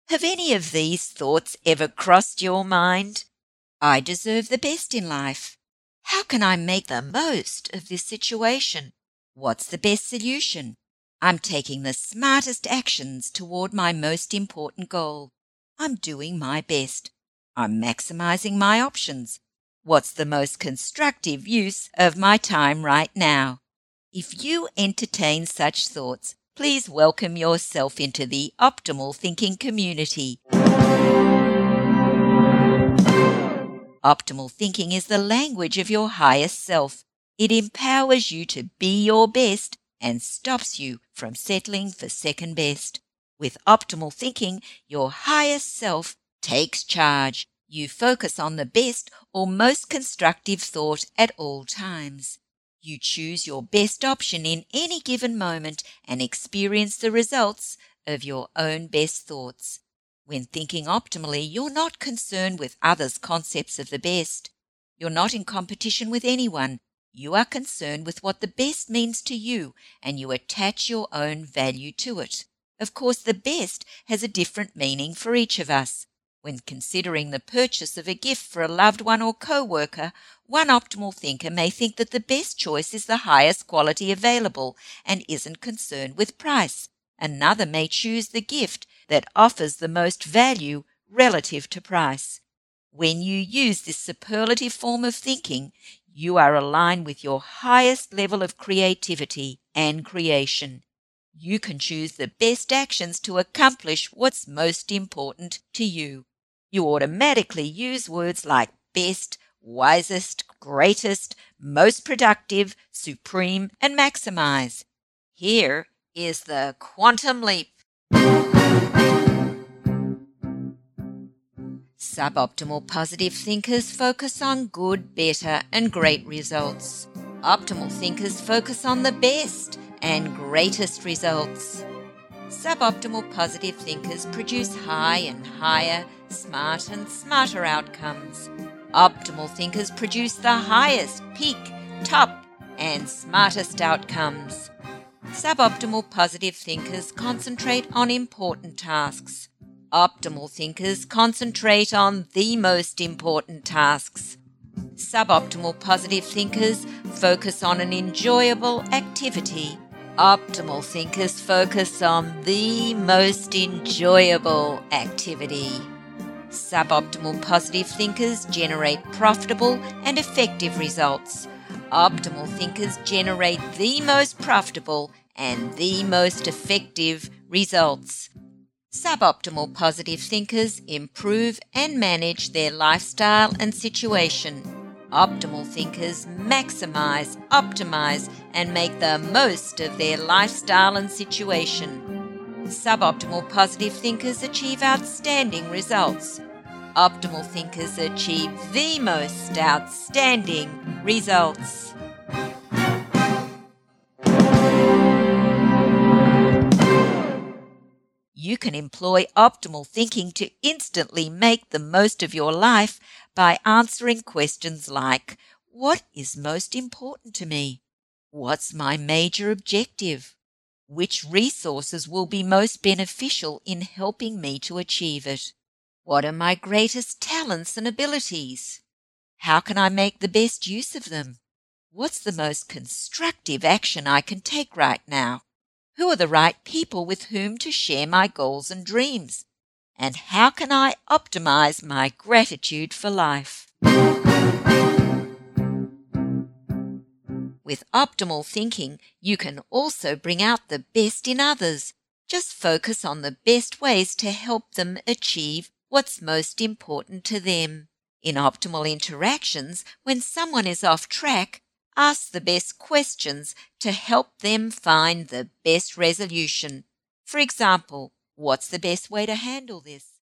Have any of these thoughts ever crossed your mind? I deserve the best in life. How can I make the most of this situation? What's the best solution? I'm taking the smartest actions toward my most important goal. I'm doing my best. I'm maximizing my options. What's the most constructive use of my time right now? If you entertain such thoughts, please welcome yourself into the optimal thinking community. Optimal thinking is the language of your highest self. It empowers you to be your best and stops you from settling for second best. With optimal thinking, your highest self takes charge. You focus on the best or most constructive thought at all times. You choose your best option in any given moment and experience the results of your own best thoughts. When thinking optimally, you're not concerned with others' concepts of the best. You're not in competition with anyone. You are concerned with what the best means to you, and you attach your own value to it. Of course, the best has a different meaning for each of us. When considering the purchase of a gift for a loved one or co-worker, one optimal thinker may think that the best choice is the highest quality available and isn't concerned with price. Another may choose the gift that offers the most value relative to price. When you use this superlative form of thinking, you are aligned with your highest level of creativity and creation. You can choose the best actions to accomplish what's most important to you. You automatically use words like best, wisest, greatest, most productive, supreme, and maximize. Here is the quantum leap. Suboptimal positive thinkers focus on good, better, and great results. Optimal thinkers focus on the best and greatest results. Suboptimal positive thinkers produce high and higher, smart and smarter outcomes. Optimal thinkers produce the highest, peak, top, and smartest outcomes. Suboptimal positive thinkers concentrate on important tasks. Optimal thinkers concentrate on the most important tasks. Suboptimal positive thinkers focus on an enjoyable activity. Optimal thinkers focus on the most enjoyable activity. Suboptimal positive thinkers generate profitable and effective results. Optimal thinkers generate the most profitable and the most effective results. Suboptimal positive thinkers improve and manage their lifestyle and situation. Optimal thinkers maximize, optimize, and make the most of their lifestyle and situation. Suboptimal positive thinkers achieve outstanding results. Optimal thinkers achieve the most outstanding results. You can employ optimal thinking to instantly make the most of your life by answering questions like, what is most important to me? What's my major objective? Which resources will be most beneficial in helping me to achieve it? What are my greatest talents and abilities? How can I make the best use of them? What's the most constructive action I can take right now? Who are the right people with whom to share my goals and dreams? And how can I optimize my gratitude for life? With optimal thinking, you can also bring out the best in others. Just focus on the best ways to help them achieve what's most important to them. In optimal interactions, when someone is off track, ask the best questions to help them find the best resolution. For example, what's the best way to handle this?